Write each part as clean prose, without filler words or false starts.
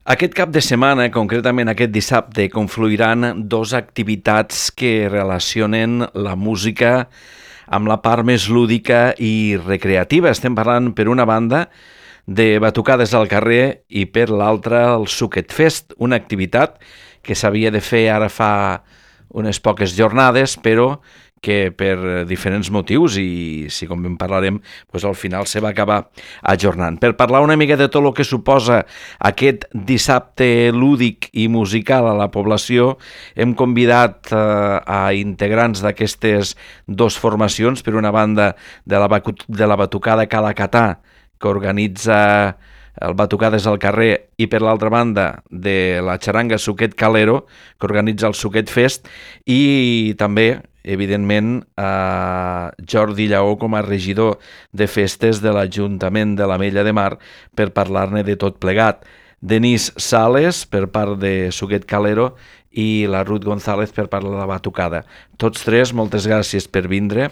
Aquest cap de setmana, concretament aquest dissabte, confluiran dues activitats que relacionen la música amb la part més lúdica i recreativa. Estem parlant, per una banda, de batucades al carrer i per l'altra el Suquet Fest, una activitat que s'havia de fer ara fa unes poques jornades, però que per diferents motius, i si com en parlarem, doncs al final se va acabar ajornant. Per parlar una mica de tot el que suposa aquest dissabte lúdic i musical a la població, hem convidat a integrants d'aquestes dues formacions, per una banda de la batucada Calacatà, que organitza el Batucades al carrer, i per l'altra banda de la xaranga Suquet Calero, que organitza el Suquet Fest, i també, evidentment, Jordi Lleó com a regidor de festes de l'Ajuntament de l'Ametlla de Mar per parlar-ne de tot plegat. Denis Sales per part de Suquet Calero i la Ruth González per part de la batucada. Tots tres, moltes gràcies per vindre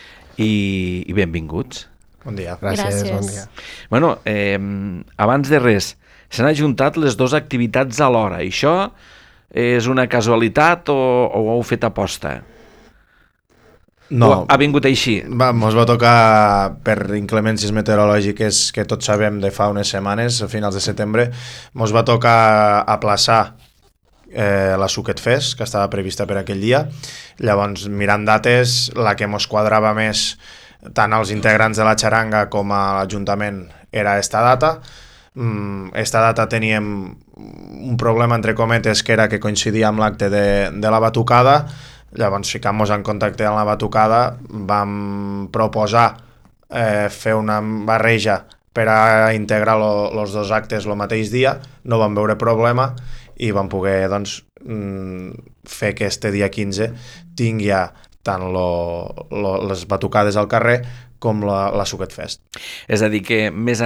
i benvinguts. Bon dia. Gràcies. Bon dia. Bueno, abans de res, s'han ajuntat les dues activitats alhora. Això és una casualitat o ho heu fet aposta? No, O ha vingut així? mos va tocar per inclemències meteorològiques que tots sabem de fa unes setmanes, a finals de setembre, mos va tocar aplaçar la Suquet Fest, que estava prevista per aquell dia. Llavors, mirant dates, la que mos quadrava més tant als integrants de la xaranga com a l'Ajuntament era esta data. Esta data teníem un problema, entre cometes, que era que coincidia amb l'acte de la batucada. Llavors, ficant-nos en contacte amb la batucada, vam proposar fer una barreja per a integrar els dos actes el mateix dia. No vam veure problema i vam poder fer que este dia 15 tingui ja tant les batucades al carrer com la Suquet Fest. És a dir, que més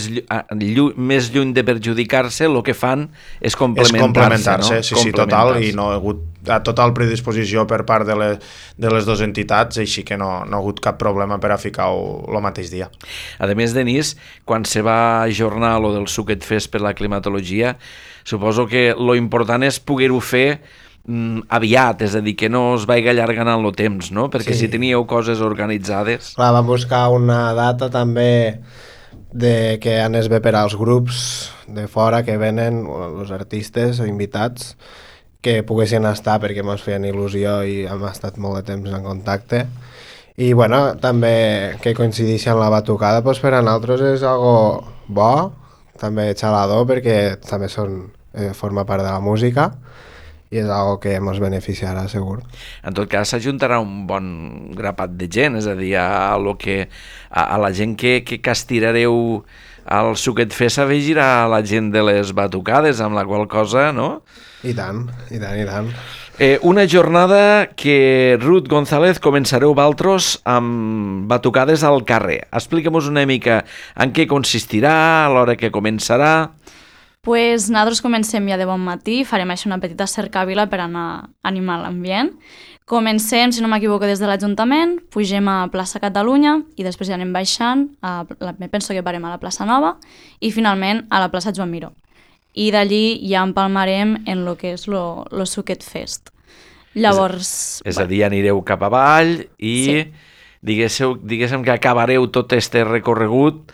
lluny de perjudicar-se, el que fan és complementar-se, no? Sí, total, i no ha hagut total predisposició per part de les dues entitats, així que no ha hagut cap problema per a ficar-ho el mateix dia. A més, Denis, quan se va ajornar lo del Suquet Fest per la climatologia, suposo que lo important és poder-ho fer aviat, és a dir, que no es vagi allargant en el temps, no? Perquè si teníeu coses organitzades... Clar, vam buscar una data també de que anés bé per als grups de fora que venen, els artistes o invitats, que poguessin estar perquè ens feien il·lusió i hem estat molt de temps en contacte. I bueno, també que coincideixi amb la batucada, doncs per a nosaltres és algo bo, també xalador, perquè també forma part de la música, i és algo que ens beneficiarà, segur. En tot cas, s'ajuntarà un bon grapat de gent, és a dir, a la gent que castirareu al Suquet Fest s'afegirà la gent de les batucades, amb la qual cosa, no? I tant, i tant, i tant. Una jornada que, Ruth González, començareu valtros amb batucades al carrer. Explica'm-nos una mica en què consistirà, a l'hora que començarà... Pues nosaltres comencem ja de bon matí, farem així una petita cercavila per anar animant l'ambient. Comencem, si no m'equivoco, des de l'Ajuntament, pugem a Plaça Catalunya i després ja anem baixant, penso que parem a la Plaça Nova i finalment a la Plaça Joan Miró. I d'allí ja empalmarem en el que és el Suquet Fest. Llavors... És a dir, anireu cap avall i diguéssim que acabareu tot este recorregut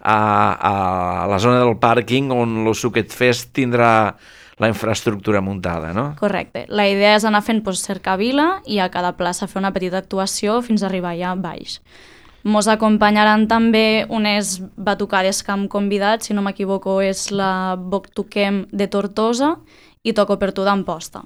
a la zona del pàrquing on el Suquet Fest tindrà la infraestructura muntada, no? Correcte. La idea és anar fent cercavila i a cada plaça fer una petita actuació fins a arribar allà baix. Mos acompanyaran també unes batucades que hem convidat, si no m'equivoco és la Boctuquem de Tortosa i Toco per tu d'Amposta.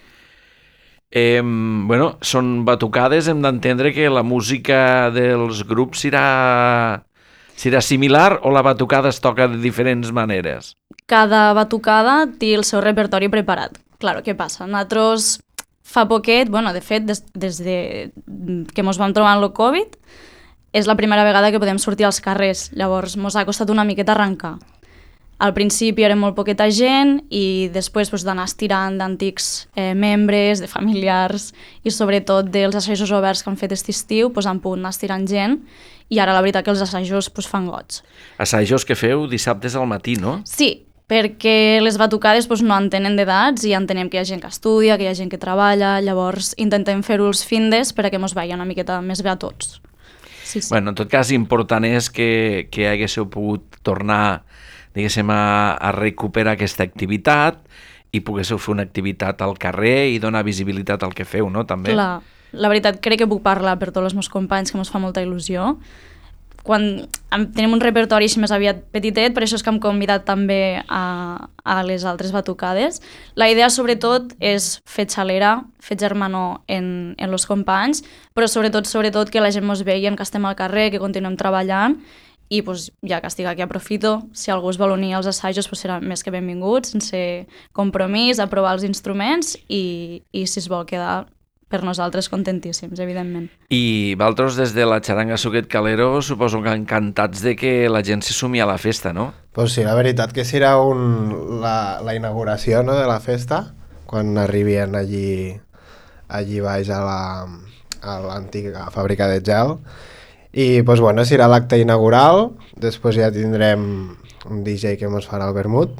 Bueno, són batucades, hem d'entendre que la música dels grups serà similar o la batucada es toca de diferents maneres? Cada batucada té el seu repertori preparat. Claro, què passa? Nosaltres fa poquet, bueno, de fet, des que mos vam trobar en el Covid, és la primera vegada que podem sortir als carrers. Llavors, mos ha costat una miqueta arrencar. Al principi era molt poqueta gent i després d'anar estirant d'antics membres, de familiars i sobretot dels assajos oberts que han fet aquest estiu, han pogut anar estirant gent i ara la veritat que els assajos fan goig. Assajos que feu dissabtes al matí, no? Sí, perquè les batucades doncs, no entenen d'edats i entenem que hi ha gent que estudia, que hi ha gent que treballa, llavors intentem fer-ho els findes perquè ens vagi una miqueta més bé a tots. Sí. Bueno, en tot cas, important és que haguéssiu pogut tornar, diguéssim, a recuperar aquesta activitat i poguéssiu fer una activitat al carrer i donar visibilitat al que feu, no? També. Clar, la veritat crec que puc parlar per tots els meus companys, que ens fa molta il·lusió. Quan tenim un repertori així més aviat petitet, per això és que hem convidat també a les altres batucades. La idea, sobretot, és fer xalera, fer germanor en els companys, però sobretot que la gent ens vegi que estem al carrer, que continuem treballant, i pues, ja que estic aquí aprofito, si algú es vol unir als assajos pues, serà més que benvingut, sense compromís, a provar els instruments i si es vol quedar per nosaltres contentíssims, evidentment. I vosaltres des de la xaranga Suquet Calero suposo que encantats de que la gent se sumi a la festa, no? Pues sí, la veritat que serà la inauguració, no, de la festa, quan arribien allí baix a l'antiga fàbrica de gel. I pues, bueno, serà l'acte inaugural, després ja tindrem un DJ que ens farà el vermut,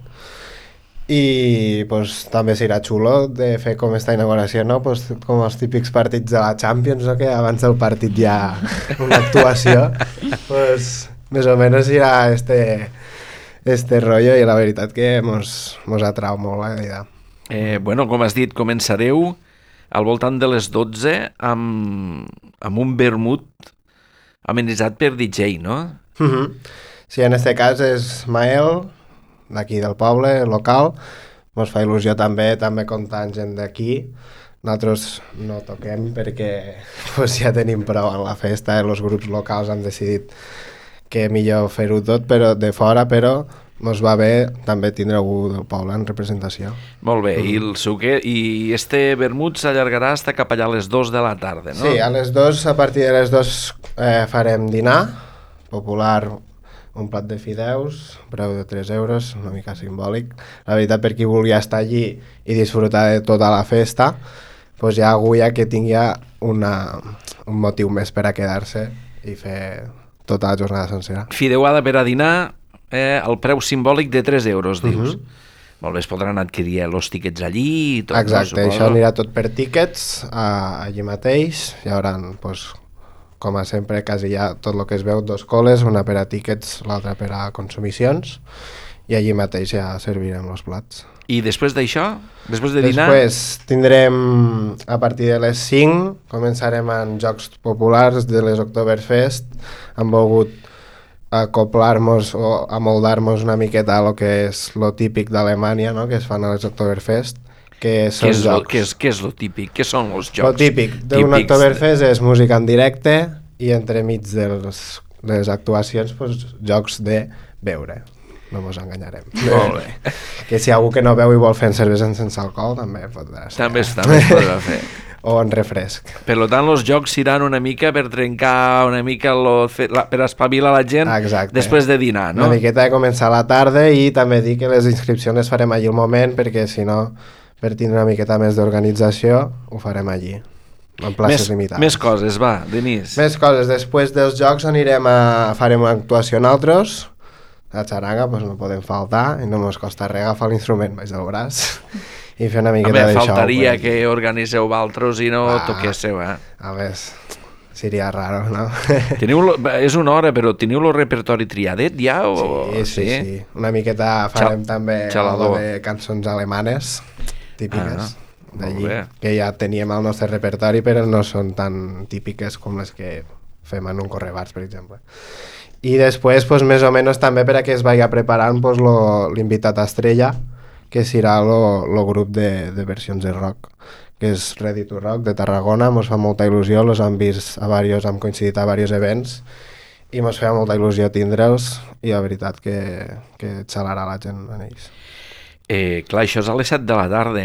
i pues, també serà xulo de fer com esta inauguració, no? Pues, com els típics partits de la Champions, no? Que abans del partit hi ha una actuació, pues, més o menys serà este rotllo, i la veritat que mos atrau molt la idea. Bueno, com has dit, començareu al voltant de les 12 amb un vermut amenitzat per DJ, no? Sí, en este cas és Mael, d'aquí del poble, local. Ens fa il·lusió també comptar amb gent d'aquí. Nosaltres no toquem perquè pues, ja tenim prou en la festa, els grups locals han decidit que millor fer-ho tot però de fora, però ens va bé també tindre algú del poble en representació. Molt bé, i el suquet, i este vermut s'allargarà fins cap allà a les 2 de la tarda, no? Sí, a les 2, a partir de les 2 farem dinar popular, un plat de fideus, preu de 3 euros, una mica simbòlic. La veritat, per qui vulgui estar allí i disfrutar de tota la festa, pues hi ha algú ja que tingui un motiu més per a quedar-se i fer tota la jornada sencera. Fideuada per a dinar, el preu simbòlic de 3 euros, dius. Molt bé, es podran adquirir els tiquets allí i tot. Exacte, això anirà tot per tíquets, allí mateix. Hi haurà, pues, com a sempre, quasi ja tot el que es veu, 2 coles, una per a tíquets, l'altra per a consumicions, i allí mateix ja servirem els plats. I després d'això? Després de dinar? Després tindrem, a partir de les 5, començarem en jocs populars de les Oktoberfest. Hem volgut acoplar-nos o amoldar-nos una miqueta a lo que és lo típic d'Alemanya, no?, que es fan a les Oktoberfest, que són jocs. Què és lo típic? Què són els jocs? Lo típic d'un Oktoberfest és música en directe i entremig de les actuacions, pues, jocs de beure. No mos enganyarem. Molt bé. Que si algú que no veu i vol fer cervesa sense alcohol, també podrà ser. També es podrà fer. O en refresc. Per tant, els jocs seran una mica per trencar una mica, per espavilar la gent. Exacte. Després de dinar, no? Una miqueta de començar a la tarda i també dir que les inscripcions les farem allí al moment, perquè si no, per tindre una miqueta més d'organització, ho farem allí, en places limitades. Més coses, va, Denis. Més coses. Després dels jocs farem una actuació nosaltres. La xaranga pues, no podem faltar i no ens costa res agafar l'instrument baix del braç i fer una miqueta de show. Faltaria que organitzeu valtros i no toquéssiu, eh? A més, seria raro, no? És una hora, però teniu el repertori triadet ja? Sí. Una miqueta farem també algo de cançons alemanes típiques d'allí, que ja teníem al nostre repertori, però no són tan típiques com les que fem en un correbars, per exemple. I després, pues, més o menys també per a que es vagi preparant pues, l'invitat estrella, que serà el grup de versions de rock, que és Ready to Rock de Tarragona. Ens fa molta il·lusió, els hem vist hem coincidit a diversos events i ens feia molta il·lusió tindre'ls i la veritat que xalarà la gent en ells. Clar, això és a les 7 de la tarda.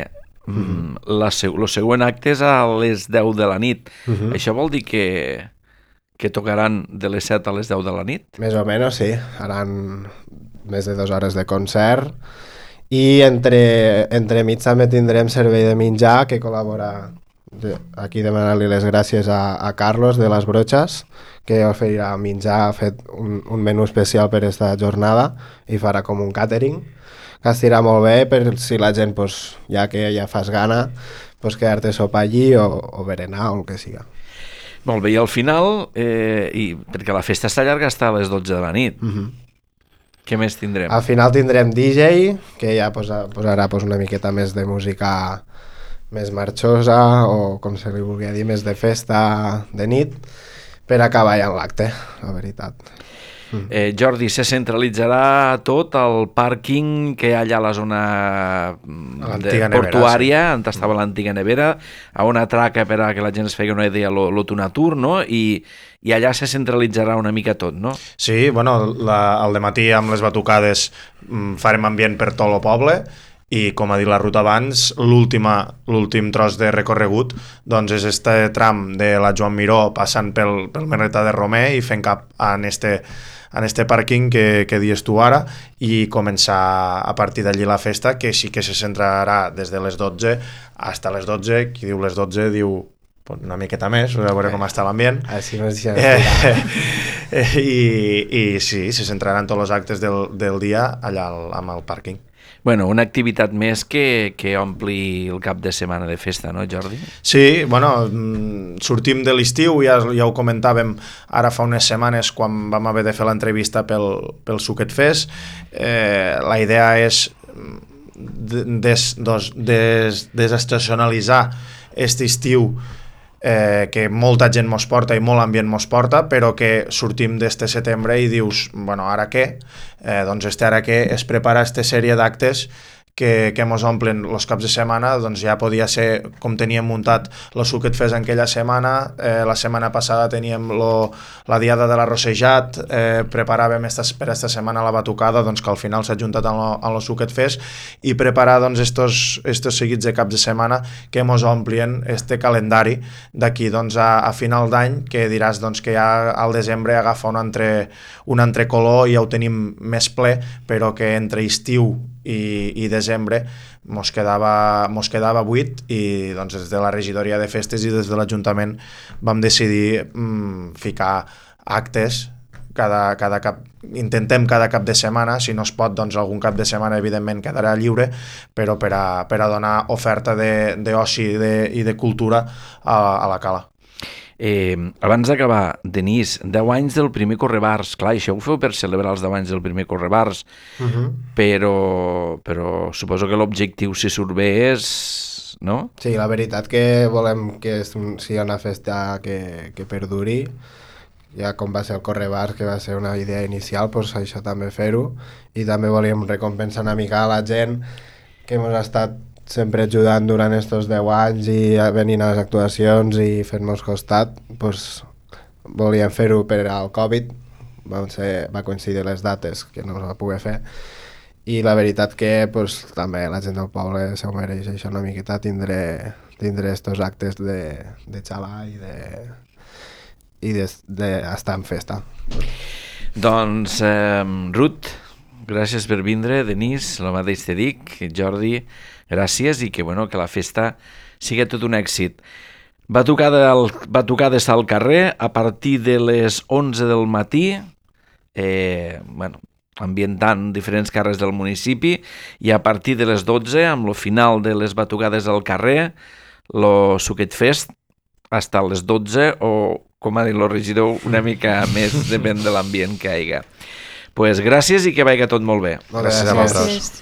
El següent acte és a les 10 de la nit. Això vol dir que tocaran de les 7 a les 10 de la nit? Més o menys, sí. Faran més de 2 hores de concert i entremig també tindrem servei de menjar que col·labora, aquí demanar-li les gràcies a Carlos de les Broches, que oferirà menjar, ha fet un menú especial per esta jornada i farà com un catering que estirà molt bé per si la gent, pues, ja que ja fas gana, pues, quedar-te a sopar allí o berenar o el que siga. Molt bé, i al final, perquè la festa està llarga, està a les 12 de la nit. Què més tindrem? Al final tindrem DJ, que ja posarà pues, una miqueta més de música més marxosa, o com se li vulgui dir, més de festa de nit, per acabar ja en l'acte, la veritat. Jordi, se centralitzarà tot el pàrquing que hi ha allà a la zona portuària, on estava l'antiga nevera, a on atraca per a que la gent es feia una idea lo Tunatur, no? I allà se centralitzarà una mica tot, no? Sí, bueno, al dematí amb les batucades farem ambient per tot el poble, i com ha dit la ruta abans, l'últim tros de recorregut doncs és este tram de la Joan Miró passant pel Merleta de Romer i fent cap en este pàrquing que dius tu ara, i començar a partir d'allí la festa, que sí que se centrarà des de les 12 fins a les 12, qui diu les 12 diu una miqueta més, a veure com està l'ambient. Així no es I sí, se centraran tots els actes del dia allà amb el pàrquing. Bueno, una activitat més que ompli el cap de setmana de festa, no, Jordi? Sí, bueno, sortim de l'estiu, ja ho comentàvem ara fa unes setmanes quan vam haver de fer l'entrevista pel Suquet Fest. La idea és desestacionalitzar aquest estiu que molta gent mos porta i molt ambient mos porta, però que sortim d'este setembre i dius, bueno, ara què? Doncs ara què es prepara aquesta sèrie d'actes que mos omplen els caps de setmana. Doncs ja podia ser com teníem muntat el Suquet Fest en aquella setmana. La setmana passada teníem la diada de l'arrossejat, preparàvem per esta setmana la batucada, doncs que al final s'ha juntat amb el Suquet Fest, i preparar doncs estos seguits de caps de setmana que mos omplien este calendari d'aquí doncs a final d'any, que diràs doncs que ja al desembre agafa un altre color i ja ho tenim més ple, però que entre estiu i desembre mos quedava buit, i doncs des de la regidoria de festes i des de l'Ajuntament vam decidir ficar actes intentem cada cap de setmana. Si no es pot, doncs algun cap de setmana evidentment quedarà lliure, però per a donar oferta d'oci i de cultura a la cala. Abans d'acabar, Denis, 10 anys del primer Correbars. Clar, això ho feu per celebrar els 10 anys del primer Correbars, però suposo que l'objectiu, si surt bé, és... no? Sí, la veritat que volem que sigui una festa que perduri, ja com va ser el Correbars, que va ser una idea inicial, doncs això també fer-ho, i també volíem recompensar una mica a la gent que ens ha estat sempre ajudant durant estos 10 anys i venint a les actuacions i fent-nos costat. Pues, volíem fer-ho per al Covid, va coincidir les dates que no es va poder fer, i la veritat que pues, també la gent del poble s'ho mereix això una miqueta, tindre estos actes de xalar i d'estar en festa. Doncs, Ruth, gràcies per vindre. Denis, el mateix te dic. Jordi, gràcies, i que la festa sigui tot un èxit. Batucades al carrer a partir de les 11 del matí, ambientant diferents carrers del municipi, i a partir de les 12, amb el final de les batucades al carrer, el Suquet Fest, fins a les 12, o, com ha dit el regidor, una mica més, depèn de l'ambient que hi hagi. Pues gràcies i que vagi tot molt bé. Gràcies a vosaltres.